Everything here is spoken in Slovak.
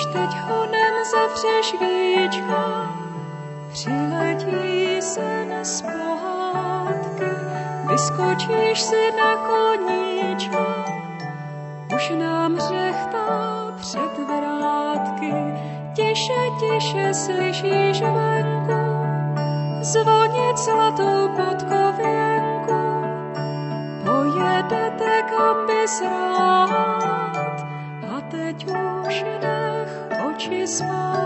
teď honem zavře švíčka, přiletí sen z pohádky, vyskočíš si na koníčka, už nám řechtá před vrátky, tiše, tiše slyšíš venku, zvonit zlatou podkověnku, pojedete kam bys rád, a teď už nech oči spát.